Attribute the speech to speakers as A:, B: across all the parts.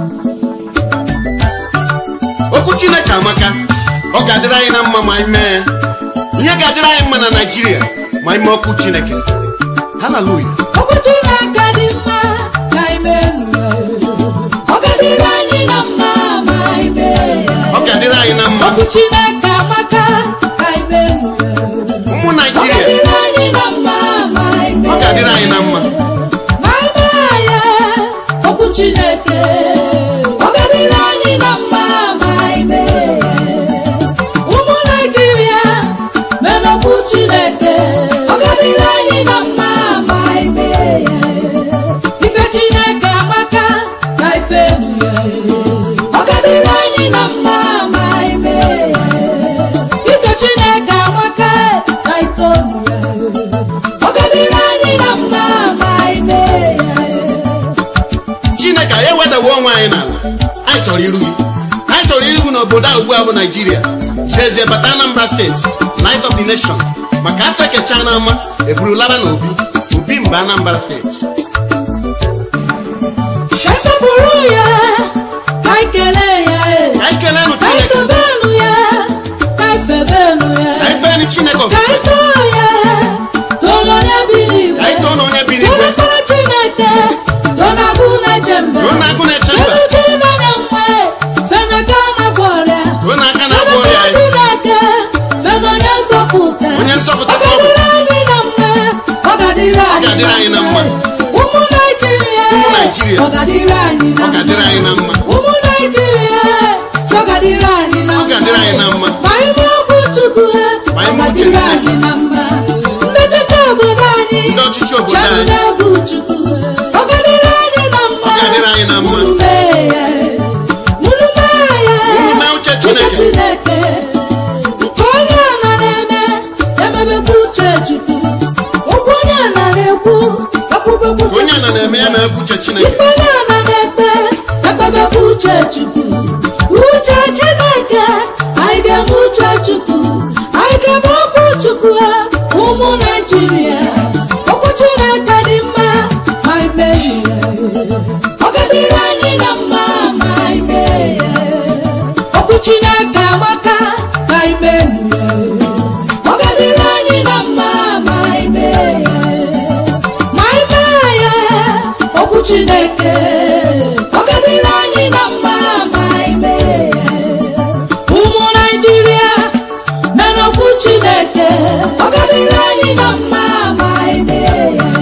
A: Okwu Chineke amaka. Ọ ga-adịrị anyị na mma ma anyị mee ya. Ihe ga-adịrị anyị mma na Nigeria ma anyị mee okwu Chineke. Hallelujah.
B: Okwu Chineke dị mma ka anyị mee ya. Ọ ga-adịrị anyị na mma ma anyị mee ya.
A: Ọ ga-adịrị anyị na mma.
B: Okwu Chineke amaka ka anyị mee ya.
A: Ụmụ Nigeria.
B: Ọ ga-adịrị anyị na mma ma anyị mee ya.
A: Ọ ga-adịrị anyị na mma.
B: Ma anyị mee ya. Okwu Chineke. Ọ ga-adịrị anyị na mma ma anyị mee ya. Ụmụ Nigeria mee okwu Chineke. Ọ ga-adịrị anyị na mma ma anyị mee ya. Ife Chineke amaka ka ife ya. Ọ ga-adịrị anyị na mma ma anyị mee ya. Ike Chineke amaka ka ito ya. Ọ ga-adịrị anyị na mma ma anyị mee ya.
A: Chineke anyị ewedawo onwe anyị n'ala. Anyị chọrọ iru gị. Anyị chọrọ iru gị n'obodo a ugbu a bụ Nigeria. Jezie bata Anambra steeti, Light of the Nation. Maka afọ ekecha na ama eburu laba na Obi mba Anambra steeti.
B: Ka sọpụrụ ya, ka anyị kelee ya.
A: Ka anyị kelee nụ
B: Ka anyị
A: Chineke.
B: tobenu ya, ka anyị febenu ya.
A: Ka anyị fee nụ Chineke
B: Ka
A: ofufe.
B: anyị too ya, too n'onye bi n'igwe.
A: Ka anyị too n'onye bi
B: Too
A: n'igwe.
B: n'ekpere Chineke, too n'agụ na-eche mbe.
A: Too n'agụ na-eche mbe.
B: Fenu chi n'anya mwe, fenu aka na-agwọ ọrịa.
A: Too n'aka na-agwọ ọrịa anyị.
B: Chineke, fenu onye nzọpụta.
A: Onye nzọpụta
B: Ọ
A: ka ọ bụ.
B: ga-adịrị anyị na mma. Ọ ga-adịrị
A: anyị na mma.
B: Ụmụ Nigeria.
A: Ụmụ Nigeria.
B: Ọ ga-adịrị anyị na
A: Ọ
B: mma.
A: ga-adịrị anyị na mma.
B: Ụmụ Nigeria. Ọ ga-adịrị anyị na
A: Ọ ga-adịrị anyị na mma.
B: Ma ime okwu Chukwu
A: Ma
B: ọ
A: ime uche
B: ga-adịrị
A: Chineke.
B: anyị na mma. Ndị ọchịchị obodo anyị.
A: Ndị ọchịchị obodo anyị.
B: Chere na-ebu Chukwu. Ọ ga-adịrị anyị na mma.
A: Ọ ga-adịrị anyị na mma.
B: Unu mee ya. Unu mee ya.
A: Unu mee uche Chineke.
B: Chineke. Nke onye a na-eme emebekwa uche Chukwu. Okwu onye a na-ekwu ekwubekwa
A: Ka onye a na-eme ya mee uche Chineke.
B: ikpe onye a na-ekpe ekpebekwa uche Chukwu. Uche Chineke. Anyị ga-eme uche Chukwu. Anyị ga-eme okwu Chukwu. Ụmụ Nigeria. Okwu Chineke dị mma ma anyị mee ya. Ọ ga-adịrị anyị na mma ma anyị mee ya. Okwu Chineke amaka ka anyị mee ya. Ọ ga-adịrị anyị na mma ma anyị mee ya. Ma anyị mee ya. Okwu Chineke. Ọ ga-adịrị anyị na mma ma anyị mee ya. Ụmụ Nigeria mee okwu Chineke. Ọ ga-adịrị anyị na mma ma anyị mee ya.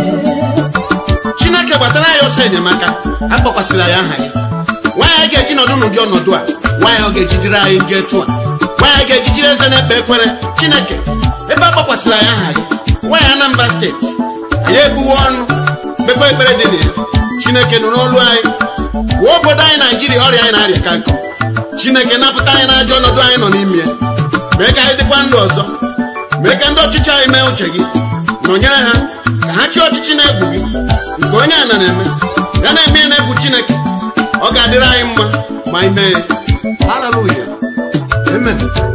A: Chineke gbatara anyị ọsọ enyemaka. Akpọkwasịrị anyị aha ya. Nwaanyị anyị ga-eji nọdụ n'ụdị ọnọdụ a. Nwaanyị ọ ga-ejidere anyị nje etu a. Nwaanyị anyị ga-ejijiri eze na-ekpe ekwere. Chineke ebe akpọkwasịrị anyị aha gị. Nwaanyị Anambra steeti. Anyị ebuwe ọnụ mekwa ekpere dị na ya. Chineke nụrụ olu anyị. Gbuo obodo anyị Naijiria ọrịa anyị na-arịa ka nkụ. Chineke napụta anyị n'ajọ ọnọdụ anyị nọ n'ime ya. Mee ka anyị dịkwa ndụ ọzọ. Mee ka ndị ọchịchị anyị mee uche gị. Nọnyere ha ka ha chịa ọchịchị na-egwu gị. Nke onye a na-eme ya na-eme ya na-egwu Chineke. Ọ ga-adịrị anyị mma ma anyị mee ya. Hallelujah. Amen.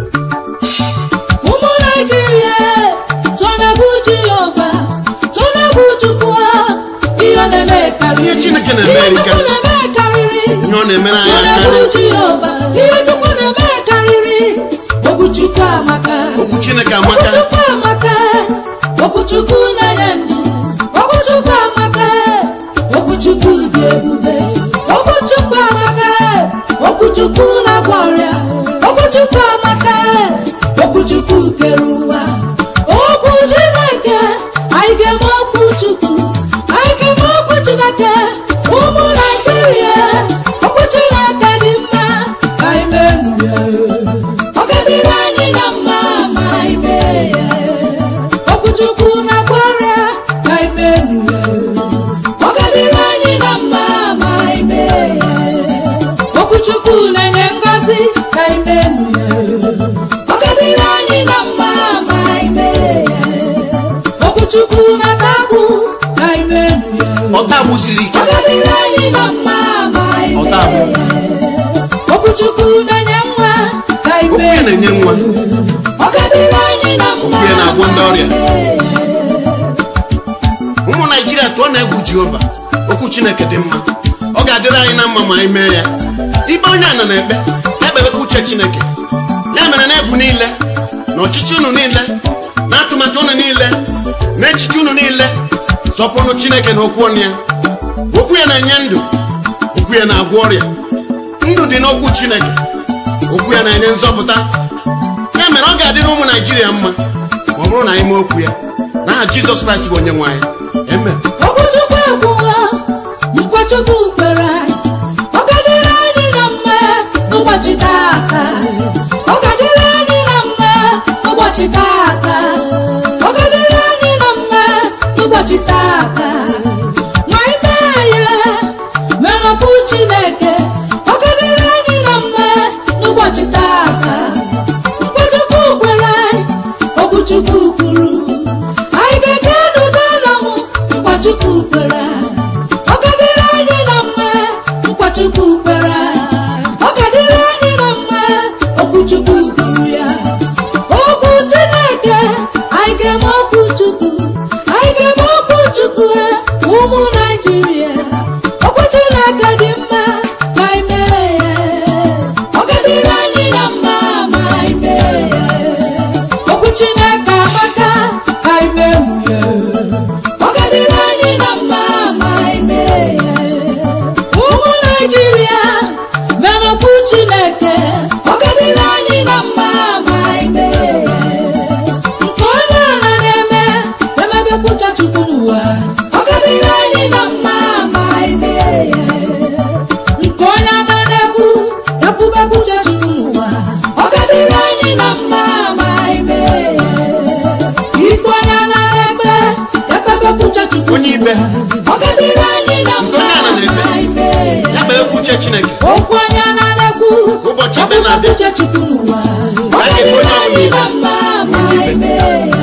B: Ụmụ Nigeria. Tụnabụ Jehova. Tụnabụ Chukwu. Ihe ọ na-eme karịrị.
A: Ihe Chineke na-eme
B: Ihe
A: erika.
B: Chukwu na-eme karịrị.
A: Ihe ọ na-emere anyị
B: Tụnabụ
A: akarị.
B: Jehova. Ihe Chukwu na-eme karịrị. Okwu Chukwu amaka.
A: Okwu Chineke
B: Okwu
A: amaka.
B: Chukwu amaka. Okwu Chukwu na-enye ndụ. Okwu Chukwu amaka. Okwu Chukwu dị ebube. Okwu Chukwu amaka. Okwu Chukwu na-agwọ ọrịa. Okwu Chukwu amaka. Okwu Chukwu kere ụwa. Okwu Chineke. Anyị ga-eme okwu Chukwu. Anyị ga-eme okwu Chineke. Ụmụ Nigeria. Okwu Chineke dị mma. Anyị mee ya. Ọ ga-adịrị anyị na mma ma anyị mee ya. Okwu Chukwu na-agwọ ọrịa ka anyị mee ya. Ọ ga-adịrị anyị na mma ma anyị mee ya. Okwu Chukwu na-enye ngọzi ka anyị mee ya. Ọ ga-adịrị anyị na mma ma anyị mee ya. Okwu Chukwu na-atagbu ka anyị mee ya.
A: Ọtagbu siri ike.
B: Ọ ga-adịrị anyị na mma ma anyị mee
A: Ọtagbu.
B: ya. Okwu Chukwu na-enye nwa ka anyị
A: Okwu
B: mee
A: ya na-enye nwa.
B: Ọ ga-adịrị anyị na mma.
A: Okwu ya na-agwọ ndị ọrịa. Ụmụ Naijiria tụọ na egwu Jehova. Okwu Chineke dị mma. Ọ ga-adịrị anyị na mma ma anyị mee ya. Ikpe onye ana na-ekpe ekpebekwa uche Chineke. Ya mere na egwu niile na ọchịchị unu niile na atụmatụ unu niile na echiche unu niile sọpụrụ Chineke na okwu ọnụ ya. Okwu ya na-enye ndụ, okwu ya na-agwọ ọrịa. Ndụ dị n'okwu Chineke, okwu ya na-enye nzọpụta. Ya mere ọ ga-adịrị ụmụ Naịjirịa mma ma ọ bụrụ na anyị mee okwu ya n'aha Jizọs Kraịst bụ onye nwe anyị. Amen.
B: Okwuchukwu ekwuwa, Chukwu kwere anyị, ọ ga-adịrị anyị na mma n'ụbọchị taata. Ọ ga-adịrị anyị na mma n'ụbọchị taata. Ọ ga-adịrị anyị na mma n'ụbọchị taata. Ma ime ya mere okwu Chineke, ọ ga-adịrị anyị na mma n'ụbọchị taata. Chukwu kwere anyị, okwu Chukwu kwuru, anyị ga-eje n'udo na ọṅụ. Chukwu kwere anyị, ọ ga-adịrị anyị na mma. Chukwu kwere anyị, ọ ga-adịrị anyị na mma. Okwu Chukwu kwuru ya, okwu Chineke, anyị ga-eme okwu Chukwu, anyị ga-eme okwu Chukwu. Ụmụ Naịjirịa, okwu Chineke dị mma ma anyị mee ya. Ọ ga-adịrị anyị na mma ma anyị mee ya. Okwu Chineke amaka ka anyị mee ya. Ọ ga-adịrị anyị na mma ma anyị mee ya. Ụmụ Naịjirịa, mere okwu Chineke, ọ ga-adịrị anyị na mma ma anyị mee ya. Nke onye ala na-eme emebepụta Chukwu n'ụwa, ọ ga-adịrị anyị na mma ma anyị mee ya. Nke onye ala na-ekwu ekwubepụta Chukwu n'ụwa, ọ ga-adịrị anyị na mma ma anyị mee ya. Ikpe onye ala na-ekpe ekpebepụta Chukwu,
A: onye ikpe
B: ọ ga-adịrị anyị na mma ma anyị mee ya.
A: ya kpee okwu uche Chineke.
B: Okwu onye na-ekwu
A: ụbọchị ikpe na-abịa,
B: uche Chukwu n'ụwa, ọ ga-adịrị anyị na mma ma anyị mee ya.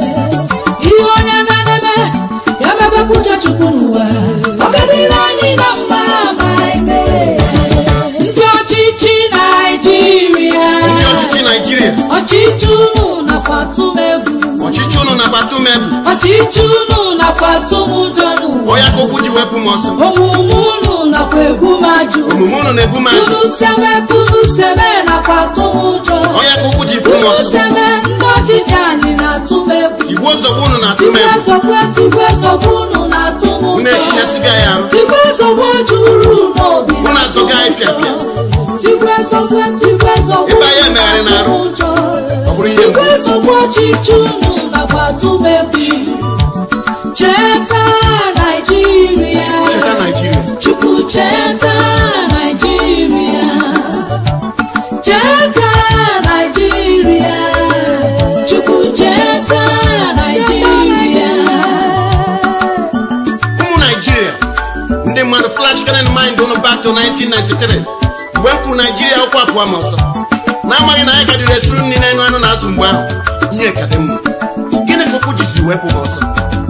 B: Ihe onye na-eme ya mebepụ uche Chukwu n'ụwa, ọ ga-adịrị anyị na mma ma anyị mee ya. Ndị ọchịchị Naịjirịa,
A: ndị ọchịchị Naịjirịa,
B: ọchịchị unu nakwa atụm egwu,
A: ọchịchị unu nakwa atụm egwu.
B: ọchịchị unu nakwa atụm ụjọ n'ụwa.
A: Ọ ya ka okwu ji wepụ m ọsọ.
B: Omume unu nakwa egwu m ajụ,
A: Omume unu na-ebu m ajụ.
B: Kunu seme nakwa atụm ụjọ.
A: Ọ ya ka okwu ji bụ m
B: Kunu
A: ọsọ.
B: seme ndị ọchịchị anyị na-atụm egwu.
A: Tigbuo zọgbu unu na-atụm
B: Tigwe
A: egwu.
B: zọgbu unu na-atụm ụjọ.
A: Unu etinyesiga ya arụ.
B: Tigwe zọgbu juru n'obi.
A: Unu azọga anyị pịapịa.
B: Tigwe zọgbu
A: Ịba ya emegharị n'arụ.
B: ụjọ.
A: Ọ bụrụ ihe mgbu.
B: Tigwe zọgbu ọchịchị unu nakwa atụm egwu. Cheta Naịjirịa,
A: Cheta Naịjirịa.
B: Chukwu cheta Naịjirịa, cheta Naịjirịa, Chukwu cheta Naịjirịa.
A: Ụmụ Naịjirịa, ndị mmadụ flash current mind unu back to 1993 mgbe m kwuru Naịjirịa ụkwụ apụọ m ọsọ na-amaghị na anyị gadịrị esuru nri n'elu anụ na azụ mgbe ahụ. Ihe ka dị mma. Gịnị ka okwu jizi wepụ m ọsọ?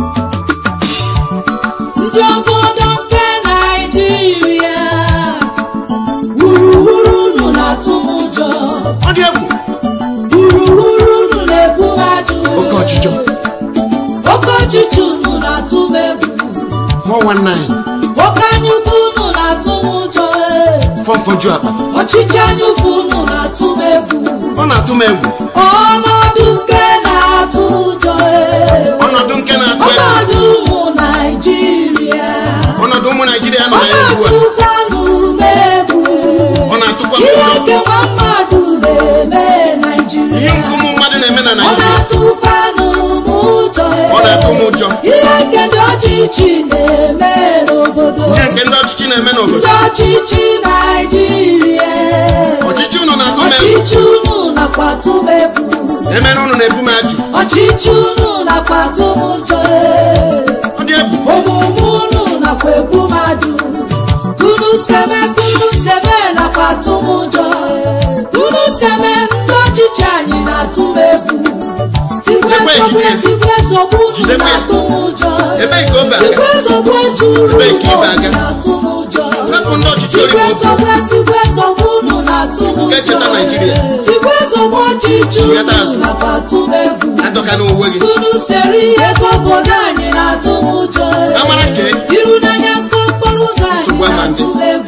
B: Ndị obodo nke Naịjirịa, wuruwuru unu na-atụm ụjọ.
A: Ọ dị egwu.
B: Wuruwuru unu na-ebu m ajụ.
A: Oke ọchịchọ.
B: Oke ọchịchị unu na-atụm egwu.
A: 419.
B: Oke anyụkwu unu na-atụm ụjọ.
A: Fọmfọju akpa.
B: Ọchịchị anyụfu unu na-atụm egwu.
A: Ọ na-atụ m egwu.
B: Ọnọdụ nke na-atụ ụjọ.
A: Ọnọdụ nke na-atụ egwu.
B: Ọnọdụ ụmụ Naịjirịa,
A: Ọnọdụ ụmụ Naịjirịa nọ
B: ọ
A: na ya ugbu a.
B: na-atụkwanụ m egwu.
A: Ọ na-atụkwa m
B: Ihe
A: ụjọ.
B: nke nwa mmadụ na-eme Naịjirịa,
A: Ihe nke ụmụ mmadụ na-eme na
B: ọ
A: Naịjirịa.
B: na-atụkwanụ m ụjọ.
A: Ọ na-atụ m ụjọ.
B: Ihe nke ndị ọchịchị na-eme n'obodo,
A: Ihe nke ndị ọchịchị na-eme
B: ndị
A: n'obodo.
B: ọchịchị Naịjirịa,
A: Ọchịchị unu na-atụ m egwu.
B: ọchịchị unu nakwa atụm egwu.
A: Emere unu na-ebu m ajụ.
B: Ọchịchị unu nakwa atụm ụjọ.
A: Ọ dị egwu.
B: Omume unu nakwa egwu m ajụ. Kunu seme nakwa atụm ụjọ. Kunu seme ndị ọchịchị anyị na-atụm egwu. Tigwe zọgbu unu na-atụm ụjọ.
A: Ebe nke obe aga.
B: Tigwe zọgbu juru
A: Ebe nke ibe aga.
B: n'obi na-atụm ụjọ.
A: Rapụ ndị ọchịchị origbo obi.
B: Tigwe zọgbu unu na-atụm
A: Chukwu
B: ụjọ.
A: ga-echeta Naịjirịa.
B: Tigwe zọgbu ọchịchị
A: Chighata
B: unu
A: azụ.
B: nakwa atụm egwu.
A: Adọka n'uwe gị.
B: Kunu seri ego obodo anyị na-atụm ụjọ.
A: Amara nke
B: Iru n'anya nke okporo ụzọ anyị na-atụ egwu.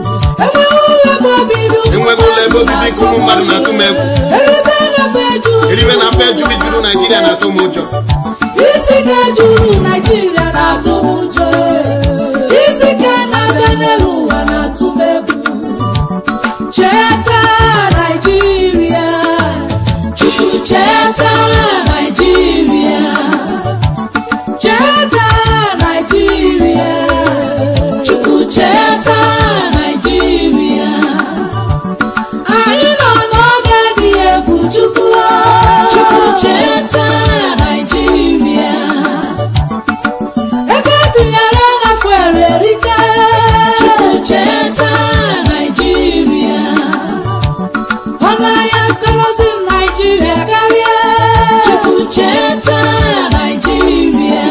A: enweghị ụlọ ebe obibi nke ụmụ mmadụ na-atụ m egwu. eribe na afọ eju juru Naijiria na-atụ m ụjọ.
B: isi ka juru Naijiria na-atụ m ụjọ. isi ka na-abịa n'elu ụwa na-atụ m egwu. Cheta Naijiria, Chukwu cheta Naijiria, cheta Naijiria, Chukwu cheta Naijiria. Anyị nọ n'oge dị egwu. Chukwu cheta Naijiria. Ego tinyere na fuere erika. Chukwu cheta Naijiria. Ọnụ ahịa kerozin Naijiria karịa. Chukwu cheta Naijiria.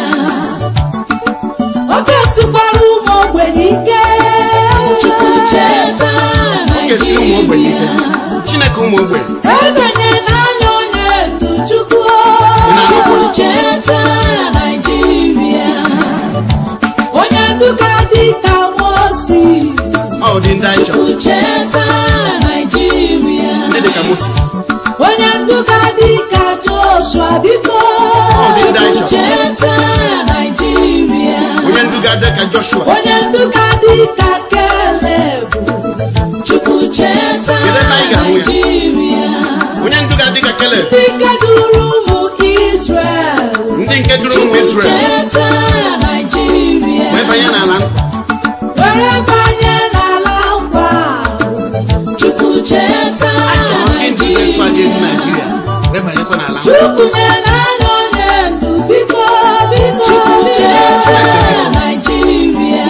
B: Oke sikwara ụmụ ogbenye ike. Chukwu cheta Naijiria.
A: Chineke ụmụ ogbenye.
B: Ezenye n'anya onye ndu Chukwu cheta Naijiria. Onye ndu ka dị ka Moses. Chukwu cheta Naijiria. Onye ndu ka dị ka Joshua biko. Chukwu cheta Naijiria.
A: Onye ndu ka dị ka Joshua.
B: Onye ndu ka dị ka Caleb. Chukwu cheta Naijiria.
A: Onye ndu ga-adị ka Caleb.
B: Ndị nke duru ụmụ Israel.
A: Ndị nke duru ụmụ Israel.
B: Cheta Naijiria.
A: Wee banye n'ala nkwa.
B: Were banye n'ala nkwa. Chukwu cheta Naijiria. Chukwu nyere anyị onye ndu biko biko. Chukwu cheta Naijiria.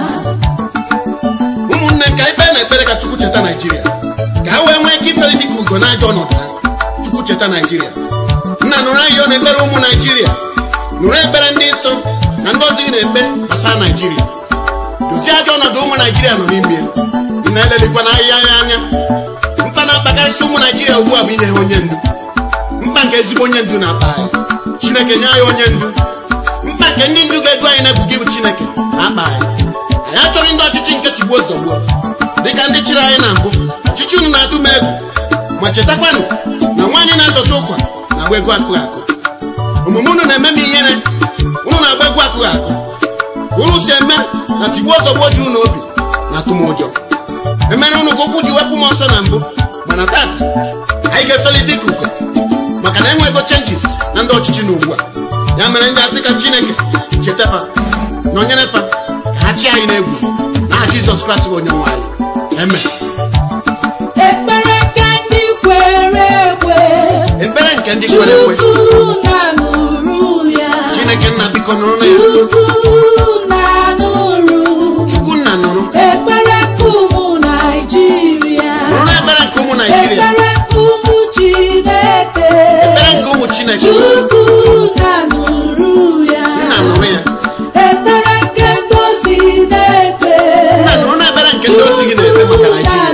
A: Ụmụnne ka ikpe na-ekpere ka Chukwu cheta Naijiria, ka ha wee nwee ike ifere dịka ugo n'ajọ ọnọdụ ha. Chukwu cheta Naijiria. Nna nụrụ ahịa ọ na-ekpere ụmụ Naijiria, nụrụ ekpere ndị nsọ na ndị ọzọ na-ekpe gbasara Naijiria. Dozie ajọ ọnọdụ ụmụ Naijiria nọ n'ime. Ị na-elelikwa n'ahịa ya anya. Mkpa na-akpakarịsị ụmụ Naijiria ugbu a bụ inye ha onye ndu. Mkpa nke ezigbo onye ndu na-akpa anyị. Chineke nye anyị onye ndu. Mkpa nke ndị ndu ga-edu anyị na-ebu gị bụ Chineke na-akpa anyị. Anyị achọghị ndị ọchịchị nke tigbuo zọgbuo dịka ndị chịrị anyị na mbụ. Ọchịchị unu na-atụ m egwu, ma chetakwanụ na nwaanyị na-azọcha ụkwa na-agba egwu akụghị akụ. Omume unu na-eme m ihere, unu na-agba egwu akụghị akụ. Ka unu si eme na tigbuo zọgbuo ji unu obi na-atụ m ụjọ. Emere unu ka ụkwụ ji wepụ m ọsọ na mbụ, mana tata anyị ga-efeli dịka ugo maka na enwego changes na ndị ọchịchị na ugbu a. Ya mere ndị asị ka Chineke chetafa na onyere fa ka ha chi anyị n'egwu n'aha Jizọs Kraịst bụ onye nwe anyị. Amen.
B: Ekpere nke ndị kwere ekwe.
A: Ekpere nke ndị kwere ekwe.
B: Chukwu na-anụrụ ya.
A: Chineke nna biko nụrụ ya.
B: Chukwu na-anụrụ.
A: Chukwu nna nụrụ.
B: Ekpere nke ụmụ Naijiria.
A: Nụrụ ekpere nke ụmụ Naijiria.
B: Ekpere nke ụmụ Chineke.
A: Ekpere nke ụmụ Chineke.
B: Chukwu na-anụrụ ya.
A: Nna nụrụ ya.
B: Ekpere nke ndozi na-ekpe.
A: Nna nụrụ na ekpere nke ndozi gị na-ekpe maka Naijiria.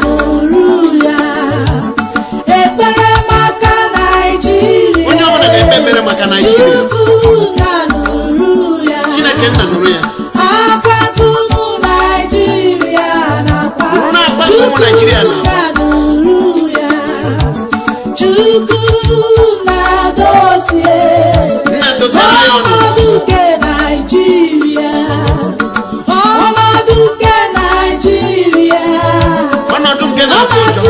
B: Ekpere maka Naijiria.
A: Onye ọbụla ga-ekpe ekpere maka Naijiria.
B: Chukwu na-anụrụ ya.
A: Chineke nna nụrụ ya.
B: Akwa ụmụ Naijiria na-akwa.
A: Nụrụ na akwa ụmụ Naijiria na-akwa.
B: Chukwu na-anụrụ ya. Chukwu na-adozie.
A: Nna dozara ya ọnụ.
B: Ọnọdụ nke Naijiria. Ọnọdụ nke Naijiria.
A: Ọnọdụ nke na-atụ ụjọ.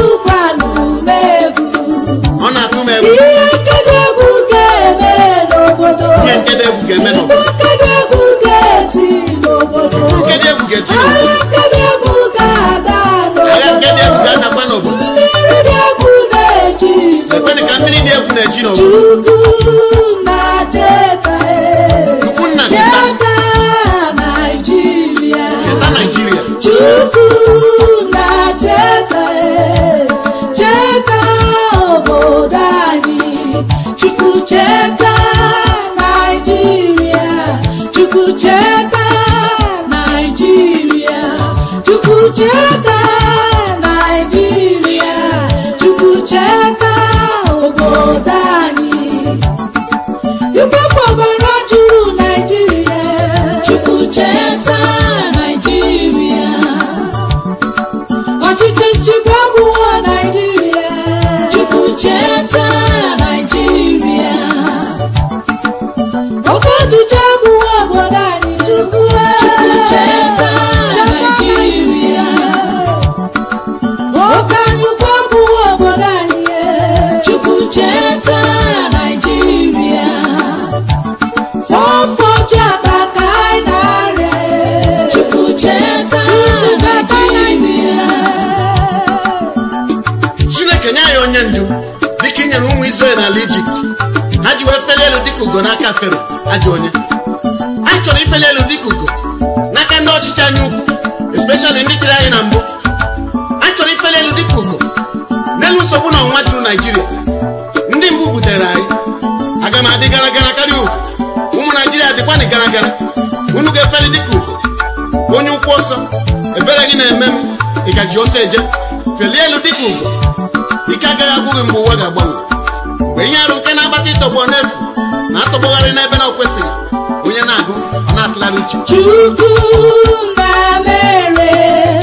A: Ọ na-atụ m egwu.
B: Ihe nkedo egwu ga-eme n'obodo.
A: Ihe nkedo egwu ga-eme n'obodo.
B: Nkedo egwu ga-eti n'obodo.
A: Nkedo egwu ga-eti
B: Agha
A: n'obodo.
B: nkedo egwu ga-ada
A: Agha nkedo egwu
B: n'obodo.
A: ga-adakwa n'obodo.
B: Mmiri dị egwu na-eji
A: Ekwedị ka mmiri dị egwu na-eji n'obodo.
B: Chukwu na-cheta.
A: Chukwu nna cheta.
B: Cheta Naijiria.
A: Cheta Naijiria.
B: Chukwu na-cheta. Cheta obodo anyị. Chukwu cheta Naijiria. Chukwu cheta Naijiria. Chukwu cheta Naijiria. Chukwu cheta obodo anyị. Ikpefu ọbara juru Naijiria. Chukwu cheta Naijiria. ọchịchị nchịkwa abụọ Naịjirịa. Chukwu cheta Naịjirịa. Oke ọchịchị abụọ obodo anyị. Chukwu cheta Naịjirịa. Oke anyụkwa abụọ obodo anyị. Chukwu cheta Naịjirịa. Fọfọjụ akpa ka anyị na-arịa. Chukwu cheta Naịjirịa.
A: Chineke nye anyị onye ndu dịka i nyere ụmụ Izrel n'ala Ijipt. Ha ji wee felie elu dịka ugo n'aka Fero. Ajọ onye anyị chọrọ ifeli elu dịka ugo n'aka ndị ọchịchị anyị ukwu, especially ndị chịrị anyị na mbụ. Anyị chọrọ ifeli elu dịka ugo n'elu nsogbu na ọnwụnwa juru Naijiria. Ndị mbụ butere anyị. Aga m adị gara gara karịa ugo. Ụmụ Naijiria dịkwanị gara gara. Unu ga-efeli dịka ugo. Onye ụkwụ ọsọ, ebere gị na-eme m, ị ka ji ọsọ eje. Felie elu dịka ugo. Ike agaghị agwụ gị mgbe ụwa ga-agbanwe. Mgbe ihe arụ nke na-agbata ịtọgbọ n'efu na-atọgbọgharị n'ebe na o kwesịghị, onye na-agụ ọ na-atụgharị uche.
B: Chukwu na mere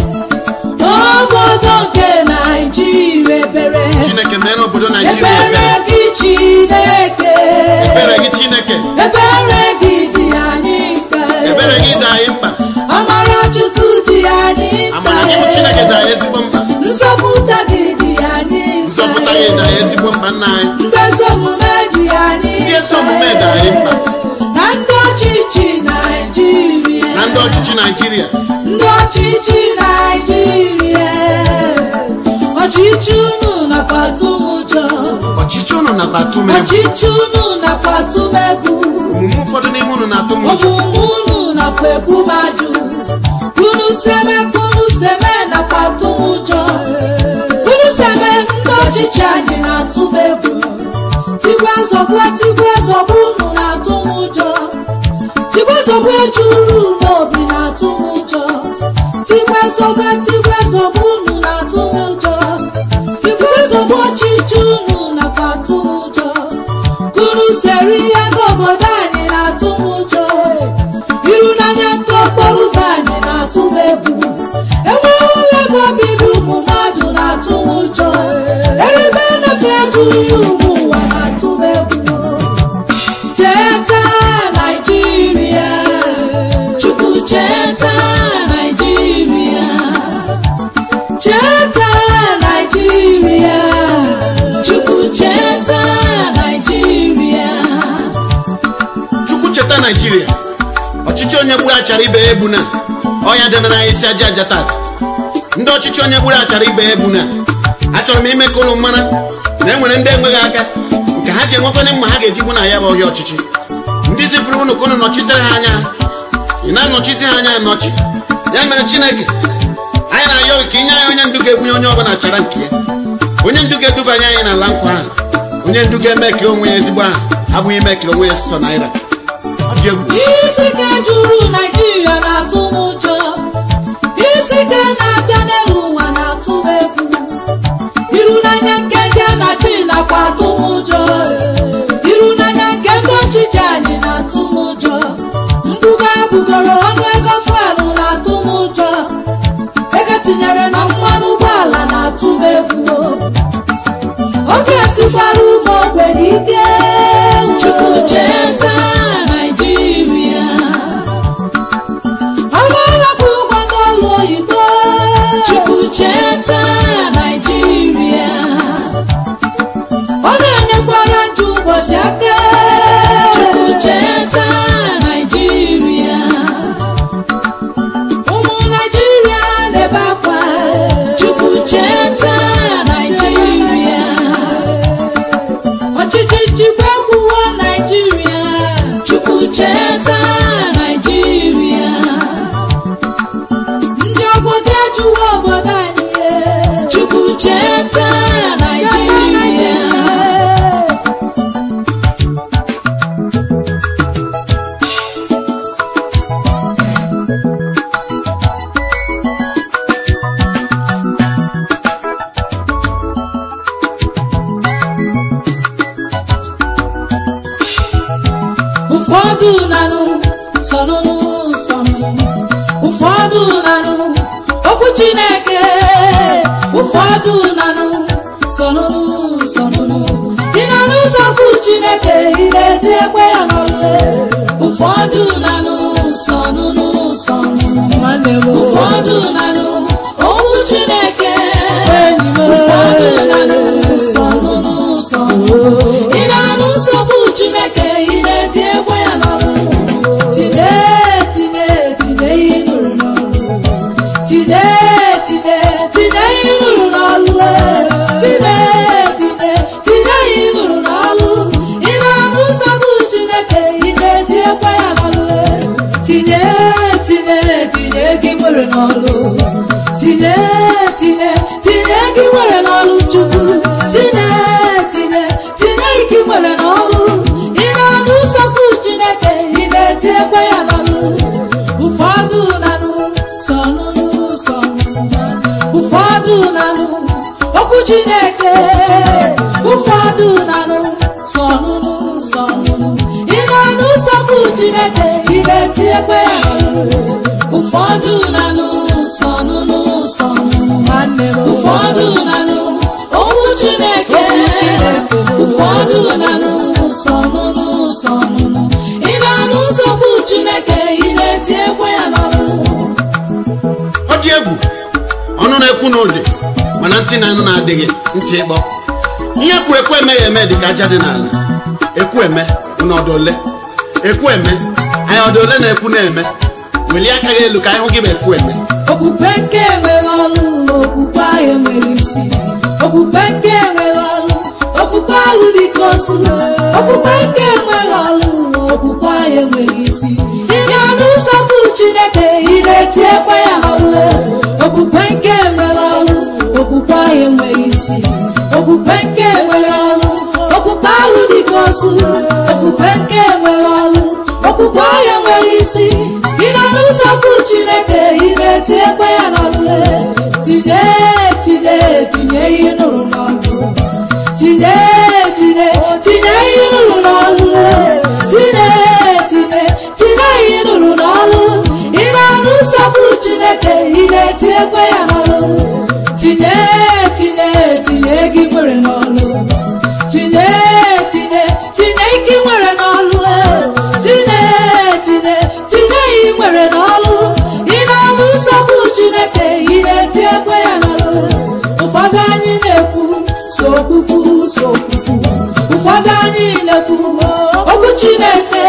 B: obodo nke Naịjirịa ebere.
A: Chineke mere obodo Naijiria
B: ebere gị Chineke.
A: Ebere gị Chineke.
B: Ebere gị dị anyị mkpa.
A: Ebere gị dị anyị mkpa.
B: Amara Chukwu dị anyị mkpa.
A: Amara gị bụ Chineke dị anyị ezigbo mkpa.
B: Nzọpụta gị dị anyị mkpa.
A: Nzọpụta gị dị anyị ezigbo mkpa nna anyị.
B: Ndị ezi omume dị anyị mkpa.
A: Ndị ezi omume dị anyị mkpa.
B: Na ndị ọchịchị Naịjirịa.
A: Na ndị ọchịchị Naijiria.
B: Ndị ọchịchị Naịjirịa. Ọchịchị unu nakwa atụm ụjọ.
A: Ọchịchị unu nakwa atụm egwu.
B: Ọchịchị unu nakwa atụm egwu.
A: Omume ụfọdụ n'ime unu na-atụ m ụjọ.
B: Omume unu nakwa egbu mmadụ. Unu seme nakwa atụm ụjọ. Unu seme ndị ọchịchị anyị na-atụm egwu. Tigwe zọgbu unu na-atụm ụjọ. Tigwe zọgbu ejuru n'obi na-atụm ụjọ. Tigwe zọgbu unu na-atụm ụjọ. Tigwe zọgbu ọchịchị unu nakwa atụm ụjọ. Unu sere ihe nke obodo anyị na-atụm ụjọ. Iru n'anya nke okporo ụzọ anyị na-atụm egwu. Enweela ebe obibi ụmụ mmadụ na-atụm ụjọ. Eribe nnefe ejughị ụmụ ụwa na-atụm egwu. Cheta Naịjirịa. Chukwu cheta Naịjirịa. Cheta Naịjirịa. Chukwu cheta Naịjirịa.
A: Chukwu cheta Naijiria. Ọchịchị onye gburu achara ibe ya egbu na ọnya debere anyị isi aja aja tata. Ndị ọchịchị onye gburu achara ibe ya egbu na achọrọ m ime ka ụlụ mmara na enwere ndị enweghị aka nke ha ji enwekwanye mma ha ga-eji gbu na ya bụ ọhịa ọchịchị. Ndị zipụrụ unu ka unu nọchitere ha anya, ị na-anọchisi ha anya anọchi. Ya mere Chineke anyị na-ayọ gị ka inye anyị onye ndu ga-ebunye onye ọbụla achara nke ya. Onye ndu ga-edubanye anyị n'ala nkwa ahụ. Onye ndu ga-emekere onwe ya ezigbo aha, abụghị imekere onwe ya sọ naira. Ọ dị egwu.
B: Isi ike juru Naịjirịa na-atụm ụjọ. Isi ike na-abịa n'elu ụwa na-atụm egwu. Iru n'anya nke ndị a na-achị nakwa atụm ụjọ. Iru n'anya nke ndị ọchịchị anyị na-atụm ụjọ. Mbuga bugoro ọnụ ego fuelu na-atụm ụjọ. Ego tinyere na mmanụ ụgbọala na-atụm egwu. Oge esikwara ụmụ ogbenye ike. Chukwu cheta Naịjirịa. Amaala bụ ụgwọ n'ọlụ oyibo. Chukwu cheta Naịjirịa. Ọ na-enyekwara ndị ụbọchị aka. Chukwu cheta Naịjirịa. Ụmụ Naịjirịa na-ebe akwa. Chukwu cheta Naịjirịa. Ọchịchị nchịkwa abụọ Naịjirịa. Chukwu cheta Naịjirịa. Ndị obodo ajụwa obodo anyị. Chukwu cheta Naịjirịa. Ụfọdụ nanụ sọnụnụ. Ụfọdụ nanụ okwu Chineke ụfọdụ nanụ sonụnụ sonụnụ ị nanụ ụzọkwu Chineke ị na-eti ekwe ya n'ọlụ ụfọdụ nanụ sonụnụ sonụnụ ụfọdụ nanụ okwu Chineke ụfọdụ nanụ sonụnụ sonụnụ ị nanụ nsogbu Chineke ị na-eti ekwe ya n'ọlụ tide tide tide ị nụrụ n'ọlụ tide tide tide ị nụrụ n'ọlụ tide tide tide ị nụrụ n'ọlụ ị na-anụ nsogbu Chineke ị na-eti ekwe ya n'ọlụ tide tide tide gị nwere n'ọlụ tide tide tide gị nwere n'ọlụ Chukwu tide tide tide gị nwere n'ọlụ ị na-anụ nsogbu Chineke ị na-eti ekwe ya n'ọlụ ụfọdụ nanụ sonụnụ sonụnụ ụfọdụ nanụ okwu Chineke ụfọdụ nanụ sonụnụ sonụnụ ị na-anụ nsogbu Chineke ị na-eti ekwe ya n'ọlụ ụfọdụ nanụ sonụnụ sonụnụ ụfọdụ nanụ okwu Chineke ụfọdụ nanụ sonụnụ sonụnụ ị na-anụ nsogbu Chineke ị na-eti ekwe ya n'ọlụ
A: ọ dị egwu ọnụ na-ekwu n'ụdị mana ntị na-anụ na-adịghị ntị ịkpọ ihe kwuru ekwu eme ya eme dị ka aja dị n'ala ekwu eme n'ọdụ ole ekwu eme anyị ọdụ ole na-ekwu na-eme welie aka gị elu ka anyị hụ gị bụ ekwu eme
B: okpukpe nke enweghị ọlụ okpukpe ahụ enweghị isi okpukpe nke enweghị ọlụ okpukpe ahụ dịka osu okpukpe nke enweghị ọlụ okpukpe ahụ enweghị isi ị na-anụ nsogbu Chineke ị na-eti ekwe ya n'ọlụ okpukpe nke enweghị ọlụ okpukpe ahụ enweghị isi okpukpe nke enweghị ọlụ okpukpe ahụ dịka osu okpukpe nke enweghị ọlụ okpukpe ahụ enweghị isi ị na-anụ nsogbu Chineke ị na-eti ekwe ya n'ọlụ tide tide tinye ihe nụrụ n'ọlụ tide tide tinye ihe nụrụ n'ọlụ tide tide tinye ihe nụrụ n'ọlụ ị na-anụ nsogbu Chineke ị na-eti ekwe ya n'ọlụ tide tide tinye gị nwere n'ọlụ tide tide tinye gị nwere n'ọlụ tide tide tinye ị nwere n'ọlụ ị na-anụ nsogbu Chineke ị na-eti ekwe ya n'ọlụ ụfọdụ anyị na-ekwu sokwukwu sokwukwu ụfọdụ anyị na-ekwu okwu Chineke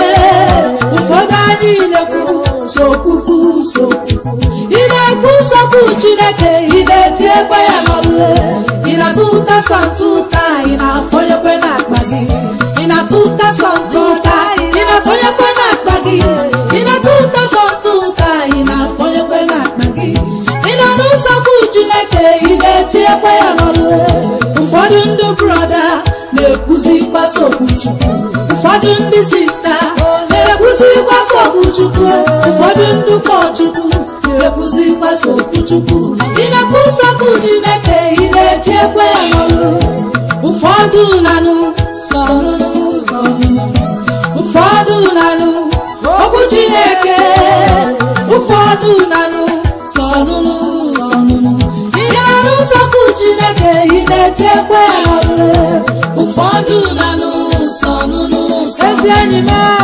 B: ụfọdụ anyị na-ekwu sokwukwu sokwukwu ị na-ekwu nsogbu Chineke ị na-eti ekwe ya n'ọlụ ị na-atụ ụta sọntụ ụta ị na-afọnyekwe n'akpa gị ị na-atụ ụta sọntụ ụta ị na-afọnyekwe n'akpa gị ị na-atụ ụta sọntụ ụta ị na-afọnyekwe n'akpa gị ị na-anụ nsogbu Chineke ị na-eti ekwe ya n'ọlụ ụfọdụ ndị brọda na-ekwuzi mgbasa okwu Chukwu ụfọdụ ndị sista na-ekwuzi mgbasa okwu Chukwu ụfọdụ ndị ụkọchukwu na-ekwuzi mgbasa okwu Chukwu ị na-ekwu nsogbu Chineke ị na-eti ekwe ya n'ọlụ ụfọdụ nanụ sonụnụ sonụnụ ụfọdụ nanụ okwu Chineke ụfọdụ nanụ sonụnụ sonụnụ ị na-anụ nsogbu Chineke ị na-eti ekwe ya n'ọlụ ụfọdụ nanụ sonụnụ ezi enyi m